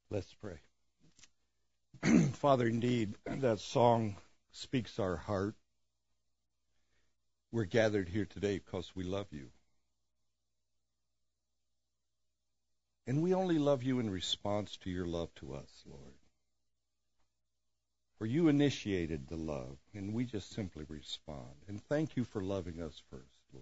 Let's pray. Father, indeed, that song speaks our heart. We're gathered here today because we love you. And we only love you in response to your love to us, Lord. For you initiated the love, and we just simply respond. And thank you for loving us first, Lord.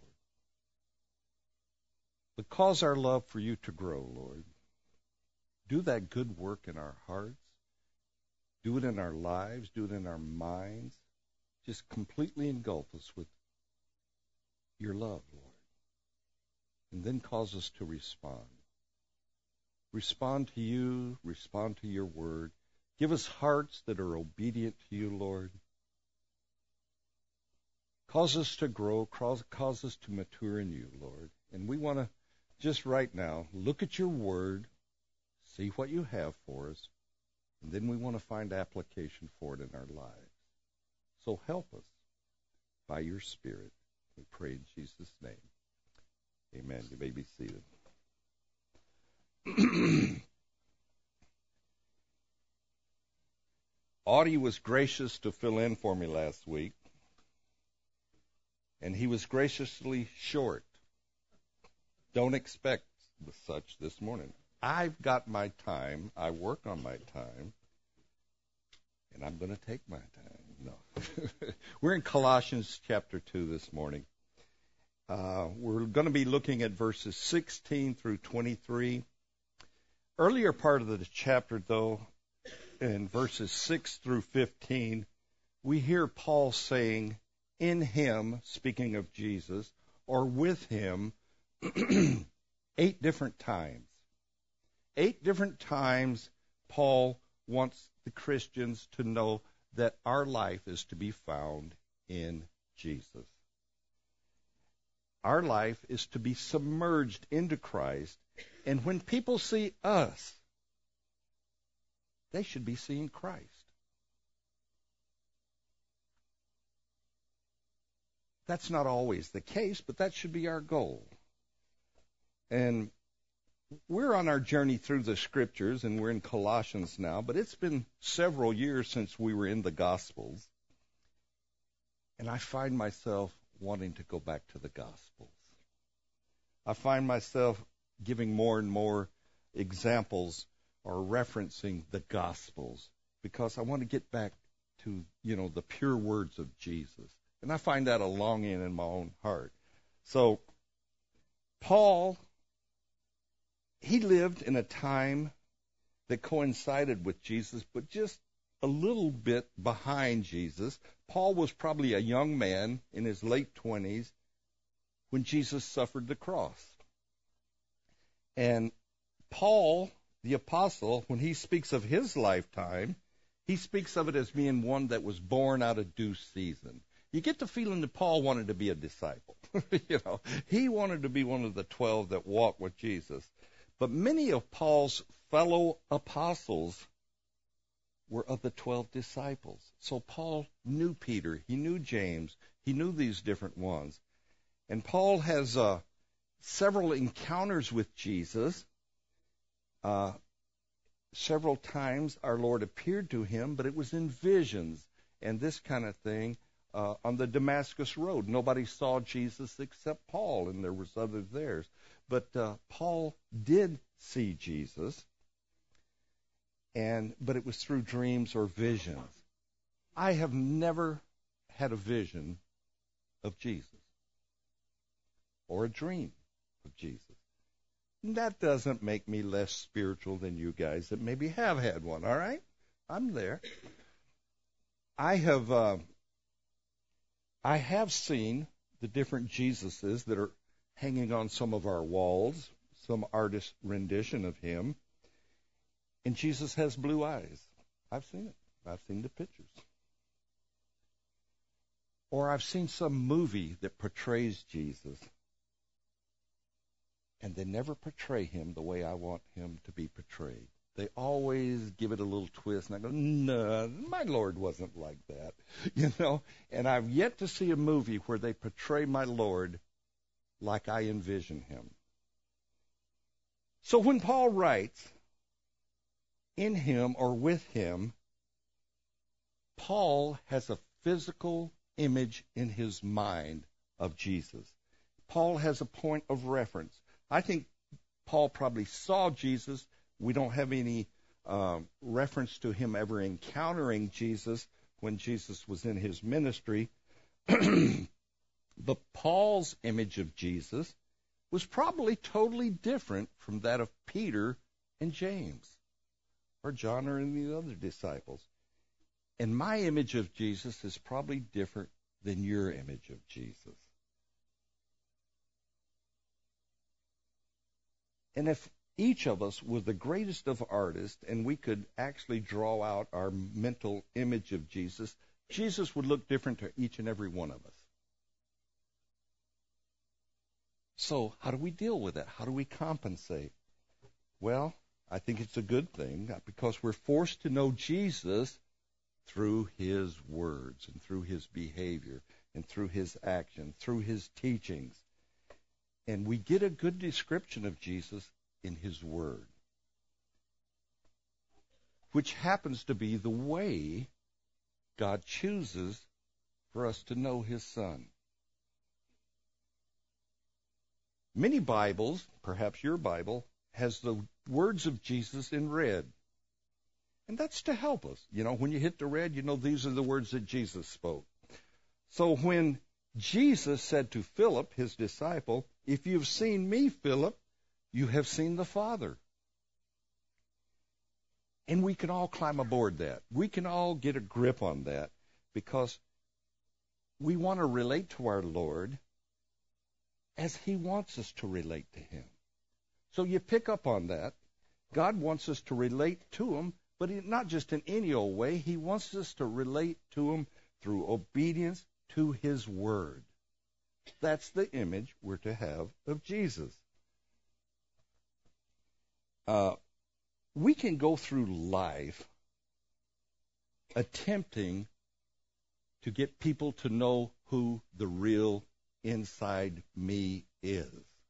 But cause our love for you to grow, Lord. Do that good work in our hearts. Do it in our lives. Do it in our minds. Just completely engulf us with your love, Lord. And then cause us to respond. Respond to you. Respond to your word. Give us hearts that are obedient to you, Lord. Cause us to grow. Cause us to mature in you, Lord. And we want to just right now look at your word, see what you have for us, and then we want to find application for it in our lives. So help us by your Spirit. We pray in Jesus' name. Amen. You may be seated. Audie was gracious to fill in for me last week, and he was graciously short. Don't expect such this morning. I've got my time. I work on my time, and I'm going to take my time. No. We're in Colossians chapter 2 this morning. We're going to be looking at verses 16 through 23. Earlier part of the chapter, though, in verses 6 through 15, we hear Paul saying, in him, speaking of Jesus, or with him, 8 different times. 8 different times Paul wants the Christians to know that our life is to be found in Jesus. Our life is to be submerged into Christ, and when people see us, they should be seeing Christ. That's not always the case, but that should be our goal. And we're on our journey through the Scriptures, and we're in Colossians now, but it's been several years since we were in the Gospels. And I find myself wanting to go back to the Gospels. I find myself giving more and more examples or referencing the Gospels because I want to get back to, the pure words of Jesus. And I find that a longing in my own heart. So, Paul, he lived in a time that coincided with Jesus, but just a little bit behind Jesus. Paul was probably a young man in his late 20s when Jesus suffered the cross. And Paul, the apostle, when he speaks of his lifetime, he speaks of it as being one that was born out of due season. You get the feeling that Paul wanted to be a disciple. He wanted to be one of the 12 that walked with Jesus. But many of Paul's fellow apostles were of the 12 disciples. So Paul knew Peter, he knew James, he knew these different ones. And Paul has several encounters with Jesus. Several times our Lord appeared to him, but it was in visions and this kind of thing on the Damascus Road. Nobody saw Jesus except Paul, and there was others there. But Paul did see Jesus, but it was through dreams or visions. I have never had a vision of Jesus or a dream of Jesus. That doesn't make me less spiritual than you guys that maybe have had one, all right? I'm there. I have seen the different Jesuses that are hanging on some of our walls, some artist rendition of him. And Jesus has blue eyes. I've seen it. I've seen the pictures. Or I've seen some movie that portrays Jesus, and they never portray him the way I want him to be portrayed. They always give it a little twist, and I go, no, my Lord wasn't like that, And I've yet to see a movie where they portray my Lord like I envision him. So when Paul writes, in him or with him, Paul has a physical image in his mind of Jesus. Paul has a point of reference. I think Paul probably saw Jesus. We don't have any reference to him ever encountering Jesus when Jesus was in his ministry. But Paul's image of Jesus was probably totally different from that of Peter and James or John or any of the other disciples. And my image of Jesus is probably different than your image of Jesus. And if each of us was the greatest of artists and we could actually draw out our mental image of Jesus, Jesus would look different to each and every one of us. So how do we deal with that? How do we compensate? Well, I think it's a good thing because we're forced to know Jesus through his words and through his behavior and through his action, through his teachings. And we get a good description of Jesus in his word, which happens to be the way God chooses for us to know his Son. Many Bibles, perhaps your Bible, has the words of Jesus in red. And that's to help us. You know, when you hit the red, you know these are the words that Jesus spoke. So when Jesus said to Philip, his disciple, "If you've seen me, Philip, you have seen the Father." And we can all climb aboard that. We can all get a grip on that because we want to relate to our Lord as he wants us to relate to him. So you pick up on that. God wants us to relate to him, but not just in any old way. He wants us to relate to him through obedience to his word. That's the image we're to have of Jesus. We can go through life attempting to get people to know who the real inside me is.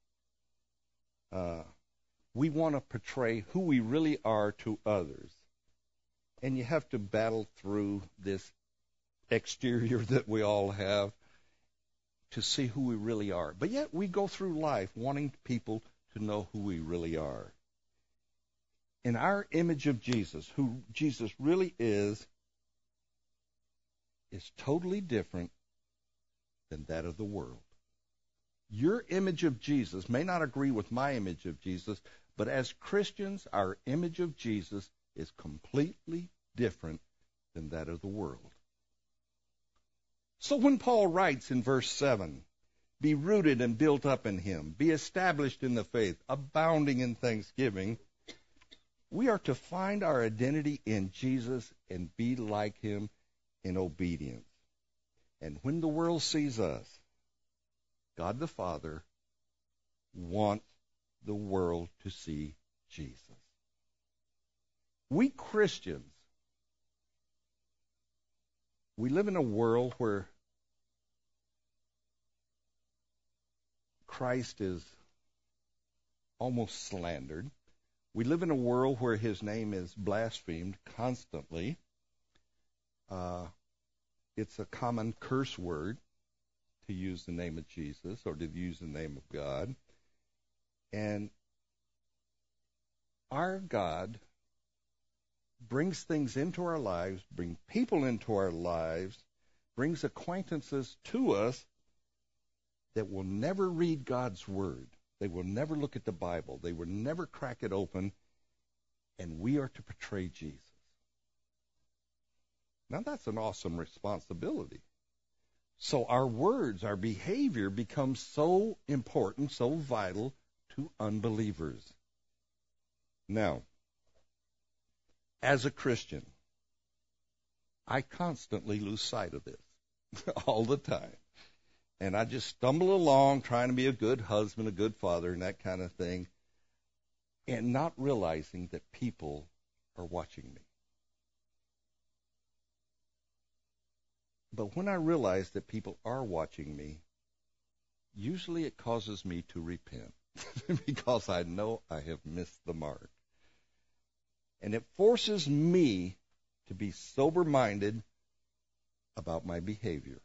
We want to portray who we really are to others. And you have to battle through this exterior that we all have to see who we really are. But yet we go through life wanting people to know who we really are. And our image of Jesus, who Jesus really is totally different than that of the world. Your image of Jesus may not agree with my image of Jesus, but as Christians, our image of Jesus is completely different than that of the world. So when Paul writes in verse 7, "Be rooted and built up in him, be established in the faith, abounding in thanksgiving," we are to find our identity in Jesus and be like him in obedience. And when the world sees us, God the Father wants the world to see Jesus. We Christians, we live in a world where Christ is almost slandered. We live in a world where his name is blasphemed constantly. It's a common curse word to use the name of Jesus or to use the name of God. And our God brings things into our lives, brings people into our lives, brings acquaintances to us that will never read God's word. They will never look at the Bible. They will never crack it open. And we are to portray Jesus. Now that's an awesome responsibility. So our words, our behavior becomes so important, so vital to unbelievers. Now, as a Christian, I constantly lose sight of this all the time. And I just stumble along trying to be a good husband, a good father, and that kind of thing, and not realizing that people are watching me. But when I realize that people are watching me, usually it causes me to repent because I know I have missed the mark. And it forces me to be sober-minded about my behavior.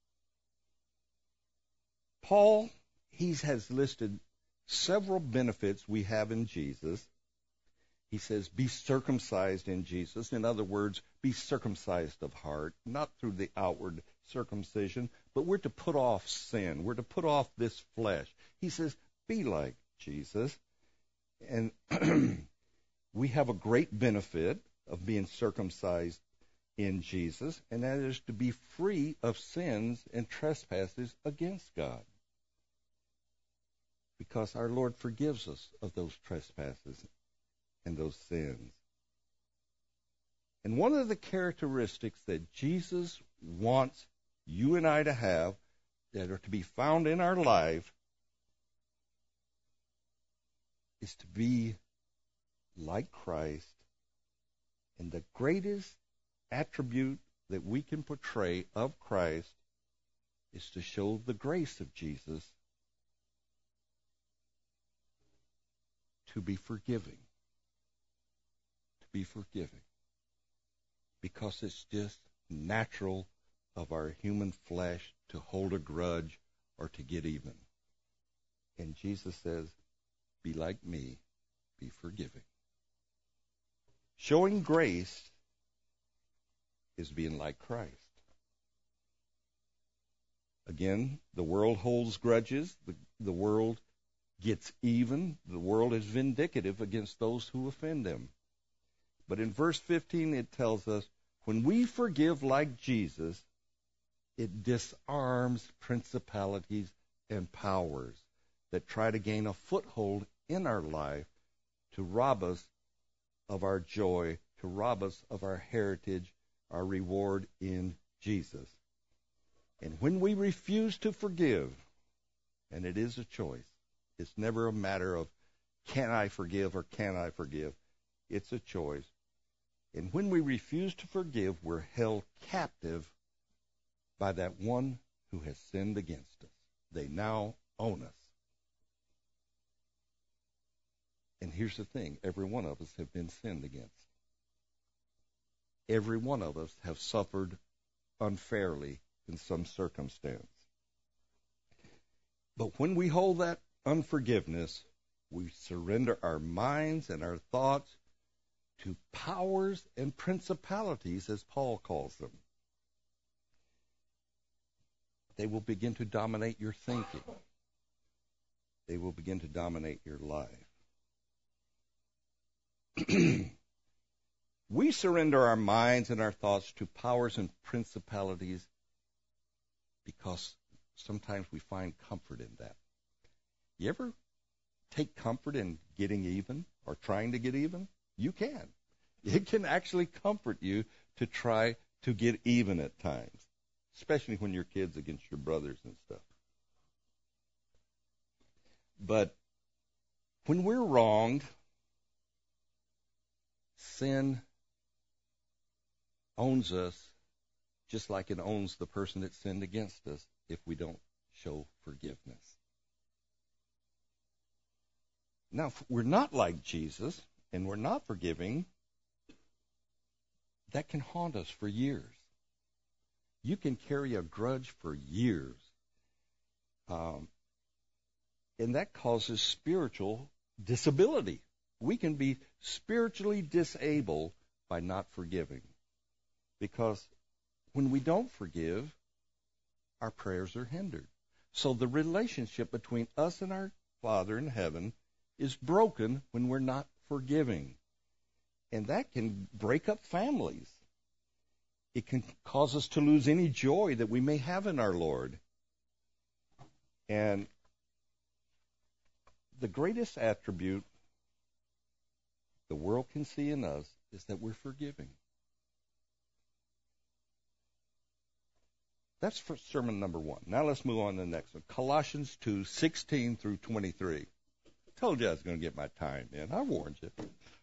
Paul, he has listed several benefits we have in Jesus. He says, be circumcised in Jesus. In other words, be circumcised of heart, not through the outward circumcision, but we're to put off sin. We're to put off this flesh. He says, be like Jesus. And we have a great benefit of being circumcised in Jesus, and that is to be free of sins and trespasses against God. Because our Lord forgives us of those trespasses and those sins. And one of the characteristics that Jesus wants you and I to have, that are to be found in our life, is to be like Christ. And the greatest attribute that we can portray of Christ is to show the grace of Jesus, to be forgiving. To be forgiving. Because it's just natural of our human flesh to hold a grudge or to get even. And Jesus says, be like me, be forgiving. Showing grace is being like Christ. Again, the world holds grudges. The world gets even. The world is vindictive against those who offend them. But in verse 15, it tells us, when we forgive like Jesus, it disarms principalities and powers that try to gain a foothold in our life to rob us of our joy, to rob us of our heritage, our reward in Jesus. And when we refuse to forgive, and it is a choice, it's never a matter of can I forgive or can I forgive. It's a choice. And when we refuse to forgive, we're held captive by that one who has sinned against us. They now own us. And here's the thing, every one of us have been sinned against. Every one of us have suffered unfairly in some circumstance. But when we hold that unforgiveness, we surrender our minds and our thoughts to powers and principalities, as Paul calls them. They will begin to dominate your thinking. They will begin to dominate your life. We surrender our minds and our thoughts to powers and principalities because sometimes we find comfort in that. You ever take comfort in getting even or trying to get even? You can. It can actually comfort you to try to get even at times, especially when your kids against your brothers and stuff. But when we're wronged, sin owns us just like it owns the person that sinned against us if we don't show forgiveness. Now, if we're not like Jesus and we're not forgiving, that can haunt us for years. You can carry a grudge for years. And that causes spiritual disability. We can be spiritually disabled by not forgiving. Because when we don't forgive, our prayers are hindered. So the relationship between us and our Father in heaven is broken when we're not forgiving. And that can break up families. It can cause us to lose any joy that we may have in our Lord. And the greatest attribute the world can see in us is that we're forgiving. That's for sermon number 1. Now let's move on to the next one. Colossians 2:16 through 23. I told you I was going to get my time in. I warned you.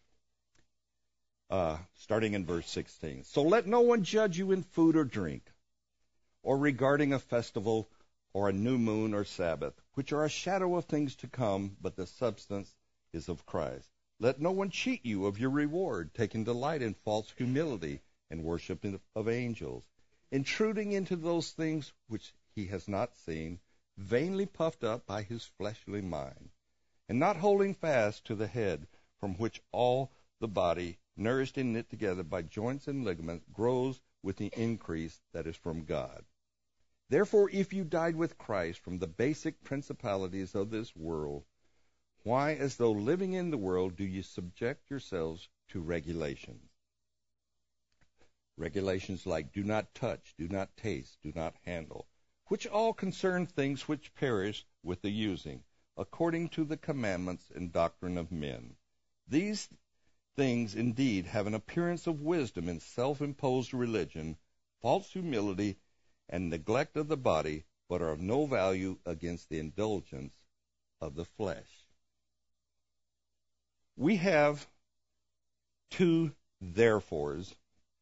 Starting in verse 16. So let no one judge you in food or drink, or regarding a festival, or a new moon or Sabbath, which are a shadow of things to come, but the substance is of Christ. Let no one cheat you of your reward, taking delight in false humility and worship of angels, intruding into those things which he has not seen, vainly puffed up by his fleshly mind, and not holding fast to the head, from which all the body, nourished and knit together by joints and ligaments, grows with the increase that is from God. Therefore, if you died with Christ from the basic principalities of this world, why, as though living in the world, do you subject yourselves to regulations? Regulations like do not touch, do not taste, do not handle, which all concern things which perish with the using, according to the commandments and doctrine of men. These things indeed have an appearance of wisdom in self-imposed religion, false humility, and neglect of the body, but are of no value against the indulgence of the flesh. We have two therefores.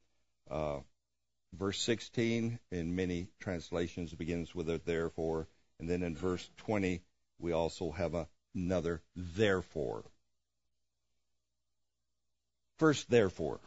Verse 16 in many translations begins with a therefore, and then in verse 20 we also have another therefore. First, therefore.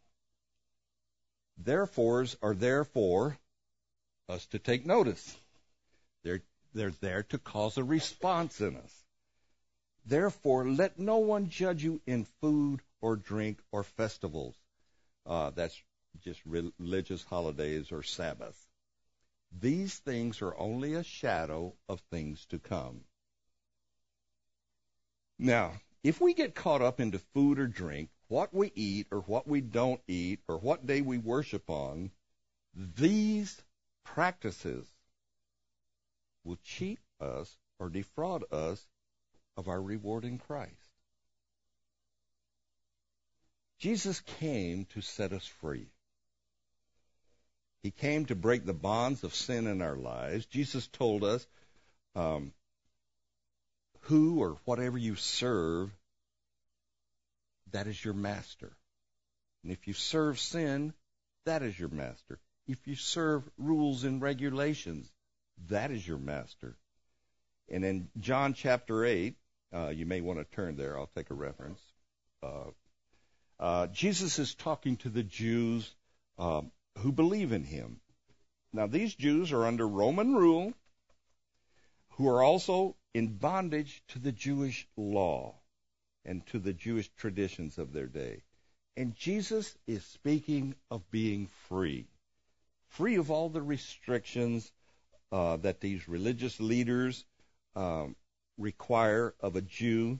Therefores are there for us to take notice. They're there to cause a response in us. Therefore, let no one judge you in food or drink or festivals. That's just religious holidays or Sabbath. These things are only a shadow of things to come. Now, if we get caught up into food or drink, what we eat or what we don't eat, or what day we worship on, these practices will cheat us or defraud us of our reward in Christ. Jesus came to set us free. He came to break the bonds of sin in our lives. Jesus told us, who or whatever you serve, that is your master. And if you serve sin, that is your master. If you serve rules and regulations, that is your master. And in John chapter 8, you may want to turn there. I'll take a reference. Jesus is talking to the Jews who believe in him. Now, these Jews are under Roman rule, who are also in bondage to the Jewish law and to the Jewish traditions of their day. And Jesus is speaking of being free, free of all the restrictions that these religious leaders require of a Jew.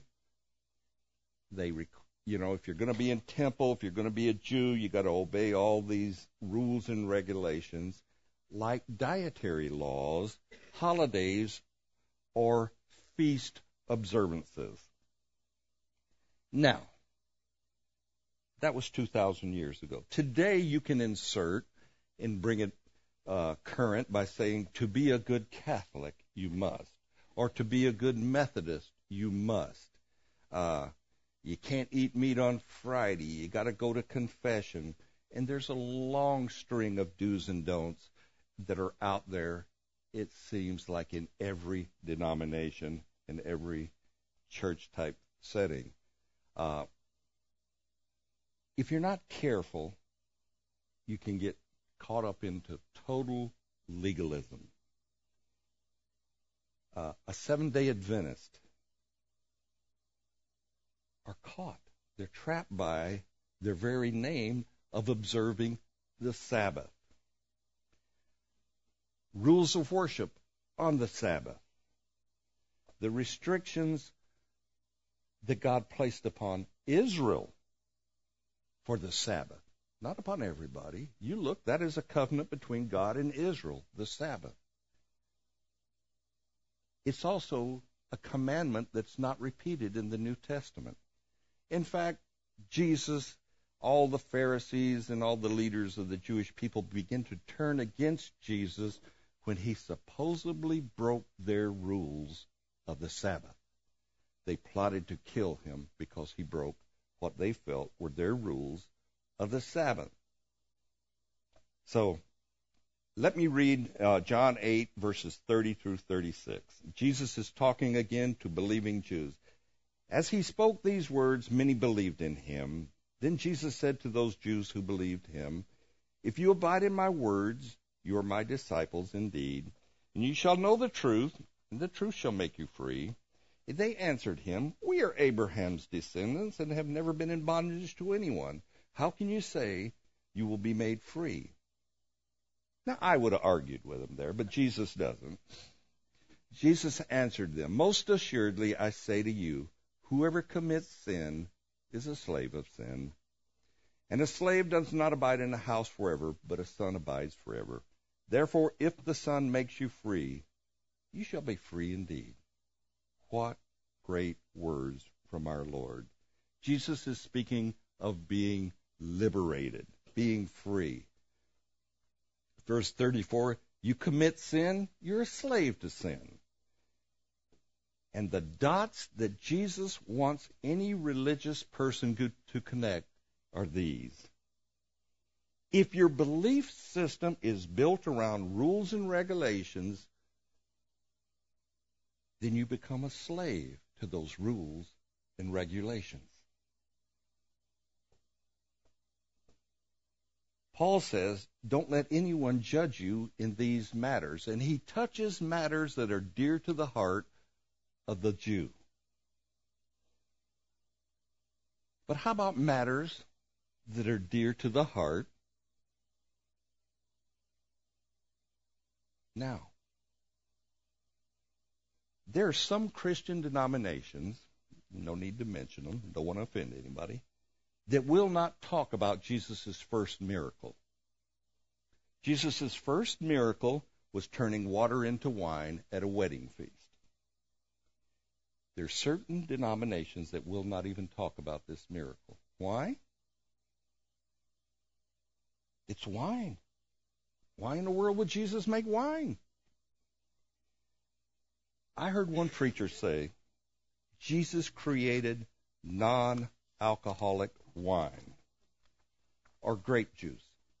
If you're going to be in temple, if you're going to be a Jew, you got to obey all these rules and regulations, like dietary laws, holidays, or feast observances. Now, that was 2,000 years ago. Today, you can insert and bring it current by saying, to be a good Catholic, you must. Or to be a good Methodist, you must. You can't eat meat on Friday. You got to go to confession. And there's a long string of do's and don'ts that are out there, it seems like, in every denomination, in every church-type setting. If you're not careful, you can get caught up into total legalism. A Seventh-day Adventist are caught. They're trapped by their very name of observing the Sabbath. Rules of worship on the Sabbath. The restrictions that God placed upon Israel for the Sabbath. Not upon everybody. You look, that is a covenant between God and Israel, the Sabbath. It's also a commandment that's not repeated in the New Testament. In fact, Jesus, all the Pharisees and all the leaders of the Jewish people begin to turn against Jesus when he supposedly broke their rules of the Sabbath. They plotted to kill him because he broke what they felt were their rules of the Sabbath. So, let me read John 8, verses 30 through 36. Jesus is talking again to believing Jews. As he spoke these words, many believed in him. Then Jesus said to those Jews who believed him, "If you abide in my words, you are my disciples indeed, and you shall know the truth, and the truth shall make you free." They answered him, "We are Abraham's descendants and have never been in bondage to anyone. How can you say you will be made free?" Now, I would have argued with him there, but Jesus doesn't. Jesus answered them, "Most assuredly I say to you, whoever commits sin is a slave of sin. And a slave does not abide in a house forever, but a son abides forever. Therefore, if the Son makes you free, you shall be free indeed." What great words from our Lord. Jesus is speaking of being liberated, being free. Verse 34, you commit sin, you're a slave to sin. And the dots that Jesus wants any religious person to connect are these. If your belief system is built around rules and regulations, then you become a slave to those rules and regulations. Paul says, don't let anyone judge you in these matters. And he touches matters that are dear to the heart of the Jew. But how about matters that are dear to the heart now? There are some Christian denominations, no need to mention them, don't want to offend anybody, that will not talk about Jesus' first miracle. Jesus' first miracle was turning water into wine at a wedding feast. There are certain denominations that will not even talk about this miracle. Why? It's wine. Why in the world would Jesus make wine? I heard one preacher say, Jesus created non-alcoholic wine or grape juice.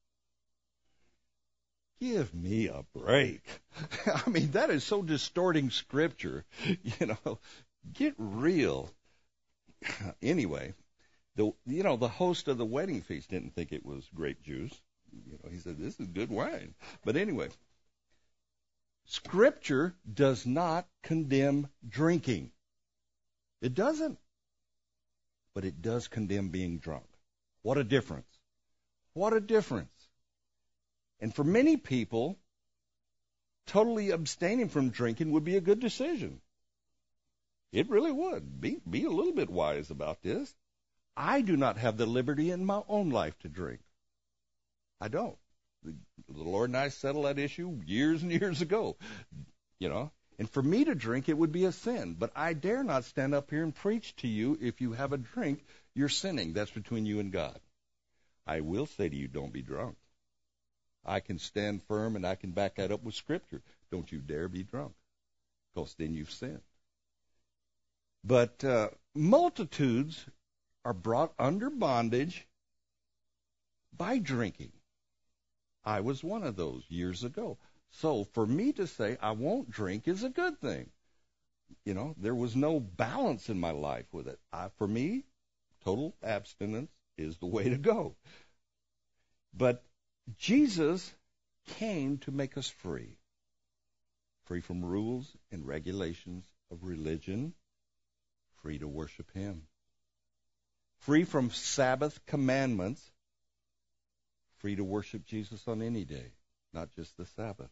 Give me a break. I mean, that is so distorting Scripture. Get real. Anyway, the host of the wedding feast didn't think it was grape juice. He said, this is good wine. But anyway, Scripture does not condemn drinking. It doesn't. But it does condemn being drunk. What a difference. What a difference. And for many people, totally abstaining from drinking would be a good decision. It really would. Be a little bit wise about this. I do not have the liberty in my own life to drink. I don't. The Lord and I settled that issue years and years ago, And for me to drink, it would be a sin. But I dare not stand up here and preach to you, if you have a drink, you're sinning. That's between you and God. I will say to you, don't be drunk. I can stand firm and I can back that up with Scripture. Don't you dare be drunk, because then you've sinned. But multitudes are brought under bondage by drinking. I was one of those years ago. So for me to say I won't drink is a good thing. There was no balance in my life with it. For me, total abstinence is the way to go. But Jesus came to make us free. Free from rules and regulations of religion. Free to worship Him. Free from Sabbath commandments. Free to worship Jesus on any day, not just the Sabbath.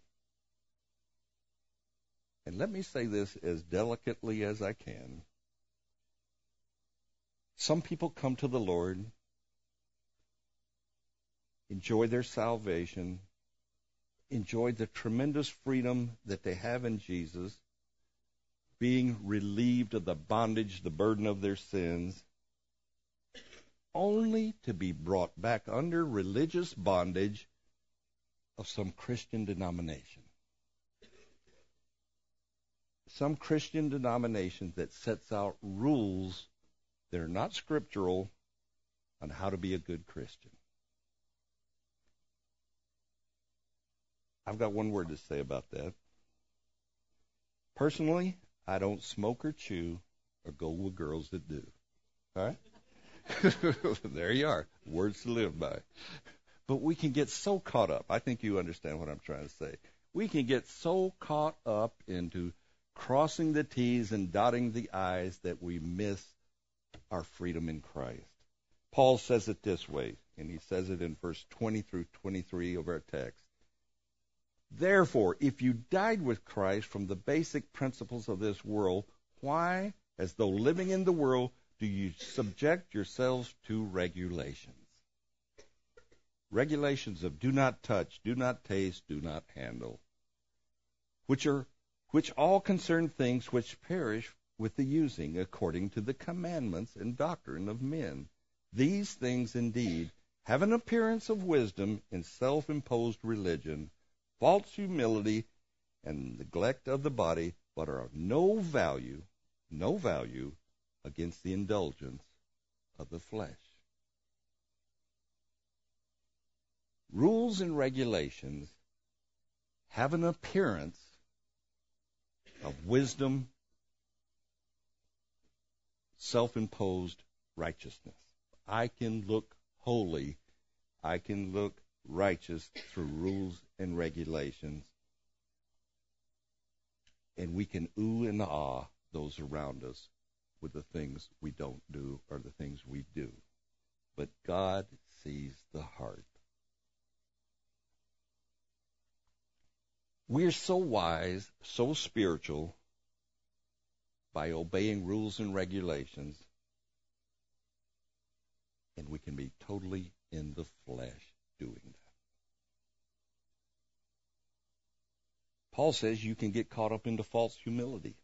And let me say this as delicately as I can. Some people come to the Lord, enjoy their salvation, enjoy the tremendous freedom that they have in Jesus, being relieved of the bondage, the burden of their sins, only to be brought back under religious bondage of some Christian denomination. Some Christian denomination that sets out rules that are not scriptural on how to be a good Christian. I've got one word to say about that. Personally, I don't smoke or chew, or go with girls that do. All right? There you are. Words to live by. But we can get so caught up. I think you understand what I'm trying to say. We can get so caught up into crossing the T's and dotting the I's that we miss our freedom in Christ. Paul says it this way, and he says it in verse 20 through 23 of our text. Therefore, if you died with Christ from the basic principles of this world, why, as though living in the world, do you subject yourselves to regulations? Regulations of do not touch, do not taste, do not handle, which all concern things which perish with the using, according to the commandments and doctrine of men. These things indeed have an appearance of wisdom in self-imposed religion, false humility, and neglect of the body, but are of no value against the indulgence of the flesh. Rules and regulations have an appearance of wisdom, self-imposed righteousness. I can look holy, I can look righteous through rules and regulations, and we can ooh and ah those around us with the things we don't do or the things we do. But God sees the heart. We're so wise, so spiritual, by obeying rules and regulations, and we can be totally in the flesh doing that. Paul says you can get caught up into false humility.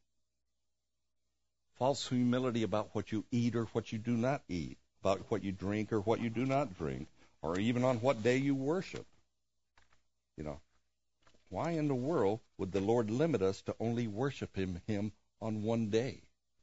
False humility about what you eat or what you do not eat, about what you drink or what you do not drink, or even on what day you worship. You know, why in the world would the Lord limit us to only worship Him on one day?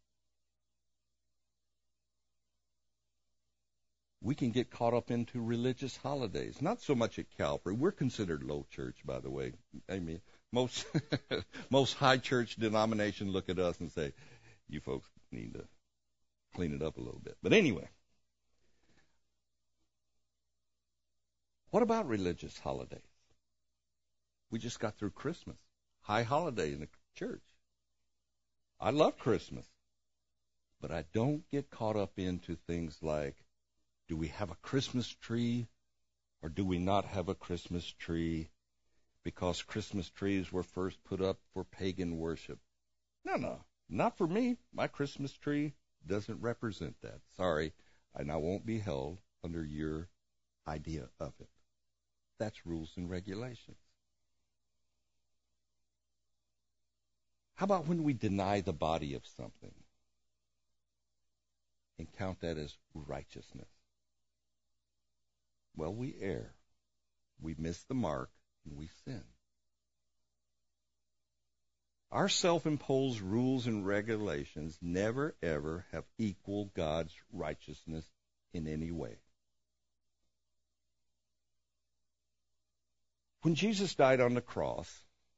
We can get caught up into religious holidays. Not so much at Calvary. We're considered low church, by the way. I mean, most high church denominations look at us and say, you folks need to clean it up a little bit. But anyway, what about religious holidays? We just got through Christmas. High holiday in the church. I love Christmas. But I don't get caught up into things like, do we have a Christmas tree or do we not have a Christmas tree? Because Christmas trees were first put up for pagan worship. No, not for me. My Christmas tree doesn't represent that. Sorry, and I won't be held under your idea of it. That's rules and regulations. How about when we deny the body of something and count that as righteousness? Well, we err. We miss the mark and we sin. Our self-imposed rules and regulations never, ever have equaled God's righteousness in any way. When Jesus died on the cross,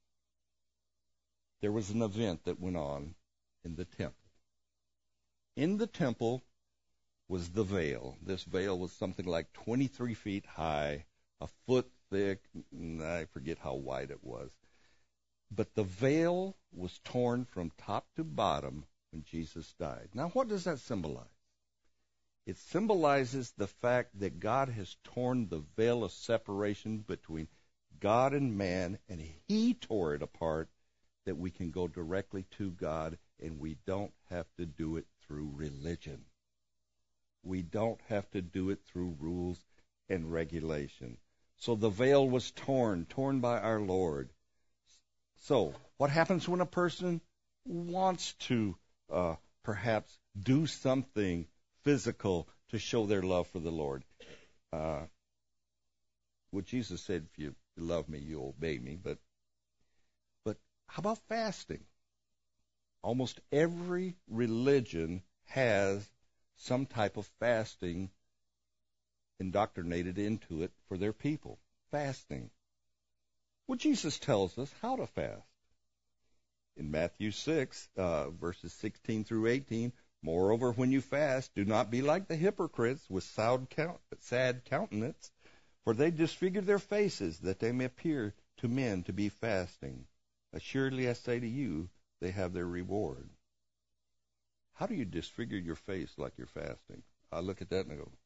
there was an event that went on in the temple. In the temple was the veil. This veil was something like 23 feet high, a foot thick, and I forget how wide it was. But the veil was torn from top to bottom when Jesus died. Now, what does that symbolize? It symbolizes the fact that God has torn the veil of separation between God and man, and He tore it apart that we can go directly to God, and we don't have to do it through religion. We don't have to do it through rules and regulation. So the veil was torn by our Lord. So what happens when a person wants to perhaps do something physical to show their love for the Lord? Well, Jesus said, if you love me, you obey me. But how about fasting? Almost every religion has some type of fasting indoctrinated into it for their people. Fasting. Well, Jesus tells us how to fast. In Matthew 6, verses 16 through 18, Moreover, when you fast, do not be like the hypocrites with sad countenance, for they disfigure their faces, that they may appear to men to be fasting. Assuredly, I say to you, they have their reward. How do you disfigure your face like you're fasting? I look at that and I go,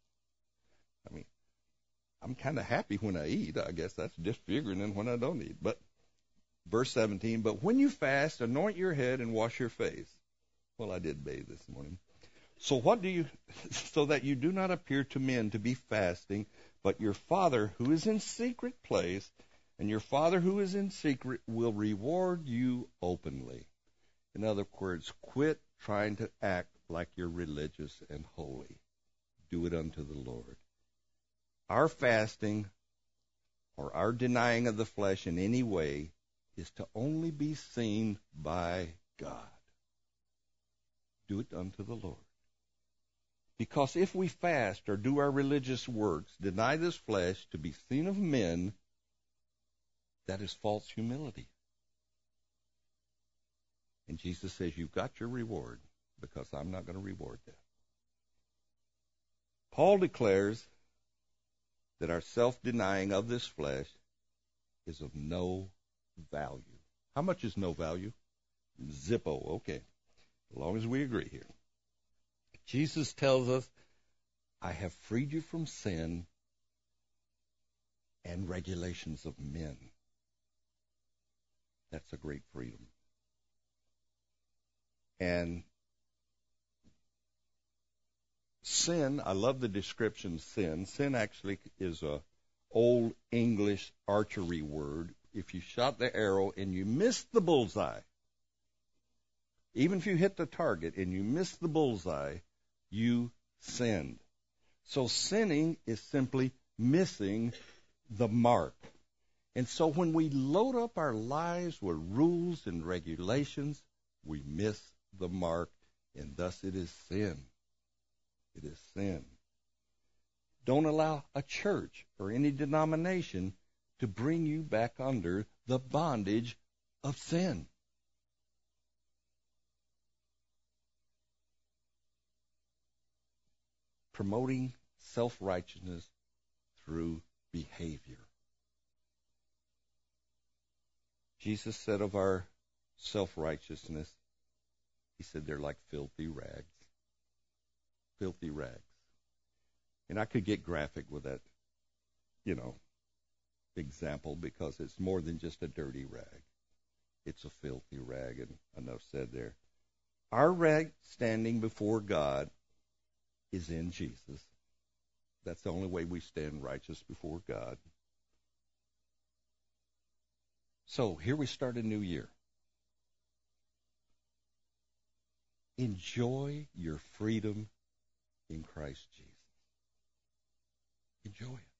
I'm kind of happy when I eat. I guess that's disfiguring than when I don't eat. But verse 17, but when you fast, anoint your head and wash your face. Well, I did bathe this morning. So so that you do not appear to men to be fasting, but your Father who is in secret place, and your Father who is in secret will reward you openly. In other words, quit trying to act like you're religious and holy. Do it unto the Lord. Our fasting or our denying of the flesh in any way is to only be seen by God. Do it unto the Lord. Because if we fast or do our religious works, deny this flesh to be seen of men, that is false humility. And Jesus says, you've got your reward, because I'm not going to reward that. Paul declares that our self-denying of this flesh is of no value. How much is no value? Zippo, okay. As long as we agree here. Jesus tells us, I have freed you from sin and regulations of men. That's a great freedom. And sin, I love the description sin. Sin actually is a old English archery word. If you shot the arrow and you missed the bullseye, even if you hit the target and you missed the bullseye, you sinned. So sinning is simply missing the mark. And so when we load up our lives with rules and regulations, we miss the mark, and thus it is sin. It is sin. Don't allow a church or any denomination to bring you back under the bondage of sin. Promoting self-righteousness through behavior. Jesus said of our self-righteousness, he said they're like filthy rags. Filthy rags. And I could get graphic with that, example, because it's more than just a dirty rag. It's a filthy rag, and enough said there. Our rag standing before God is in Jesus. That's the only way we stand righteous before God. So here we start a new year. Enjoy your freedom in Christ Jesus. Enjoy it.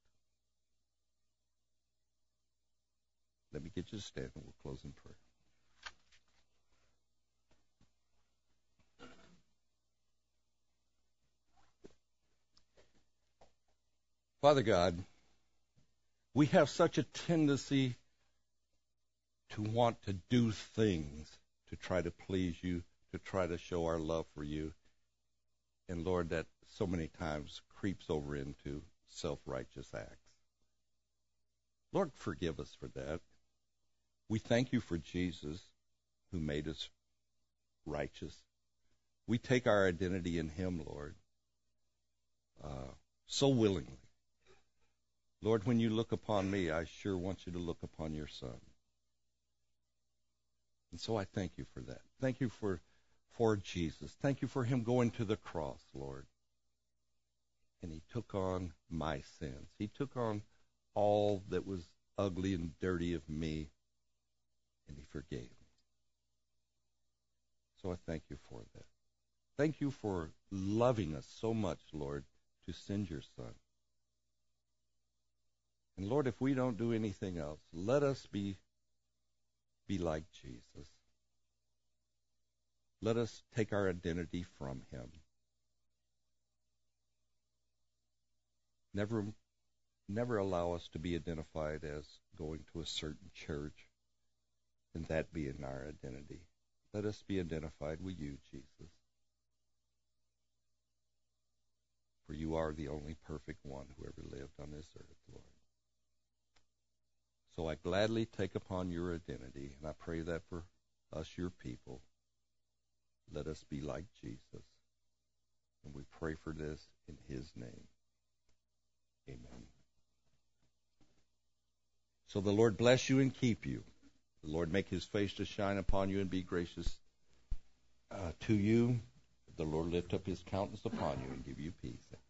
Let me get you to stand and we'll close in prayer. Father God, we have such a tendency to want to do things to try to please you, to try to show our love for you. And Lord, that so many times creeps over into self-righteous acts. Lord, forgive us for that. We thank you for Jesus, who made us righteous. We take our identity in him, Lord, so willingly. Lord, when you look upon me, I sure want you to look upon your Son. And so I thank you for that. Thank you for Jesus. Thank you for him going to the cross, Lord. And he took on my sins. He took on all that was ugly and dirty of me, and he forgave me. So I thank you for that. Thank you for loving us so much, Lord, to send your Son. And Lord, if we don't do anything else, let us be like Jesus. Let us take our identity from him. Never allow us to be identified as going to a certain church and that being our identity. Let us be identified with you, Jesus. you are the only perfect one who ever lived on this earth, Lord. So I gladly take upon your identity, and I pray that for us, your people, let us be like Jesus. And we pray for this in his name. Amen. So the Lord bless you and keep you. The Lord make his face to shine upon you and be gracious to you. The Lord lift up his countenance upon you and give you peace.